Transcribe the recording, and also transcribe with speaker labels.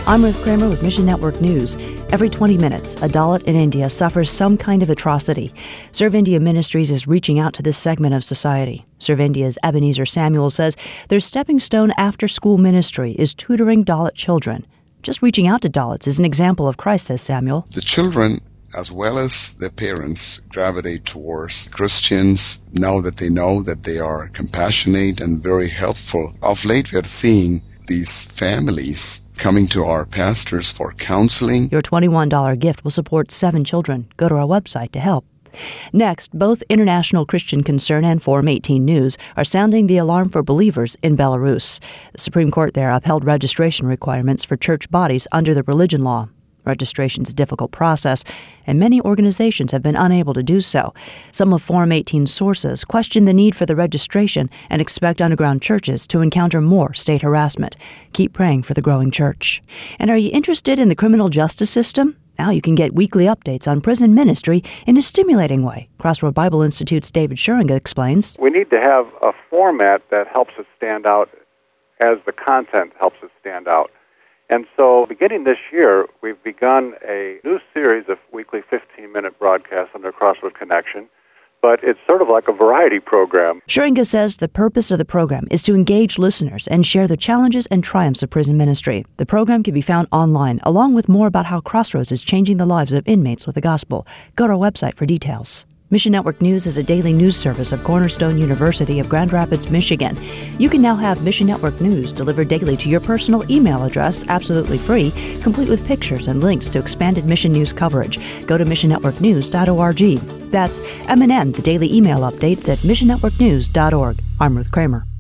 Speaker 1: I'm Ruth Kramer with Mission Network News. Every 20 minutes, a Dalit in India suffers some kind of atrocity. Serve India Ministries is reaching out to this segment of society. Serve India's Ebenezer Samuel says their stepping stone after-school ministry is tutoring Dalit children. Just reaching out to Dalits is an example of Christ, says Samuel.
Speaker 2: The children, as well as their parents, gravitate towards Christians now that they know that they are compassionate and very helpful. Of late, we are seeing these families coming to our pastors for counseling.
Speaker 1: Your $21 gift will support 7 children. Go to our website to help. Next, both International Christian Concern and Forum 18 News are sounding the alarm for believers in Belarus. The Supreme Court there upheld registration requirements for church bodies under the religion law. Registration is a difficult process, and many organizations have been unable to do so. Some of Forum 18's sources question the need for the registration and expect underground churches to encounter more state harassment. Keep praying for the growing church. And are you interested in the criminal justice system? Now you can get weekly updates on prison ministry in a stimulating way. Crossroad Bible Institute's David Schuringa explains.
Speaker 3: We need to have a format that helps us stand out as the content helps us stand out. And so beginning this year, we've begun a new series of weekly 15-minute broadcasts under Crossroad Connection, but it's sort of like a variety program.
Speaker 1: Schuringa says the purpose of the program is to engage listeners and share the challenges and triumphs of prison ministry. The program can be found online, along with more about how Crossroads is changing the lives of inmates with the gospel. Go to our website for details. Mission Network News is a daily news service of Cornerstone University of Grand Rapids, Michigan. You can now have Mission Network News delivered daily to your personal email address, absolutely free, complete with pictures and links to expanded mission news coverage. Go to missionnetworknews.org. That's MNN, the daily email updates at missionnetworknews.org. I'm Ruth Kramer.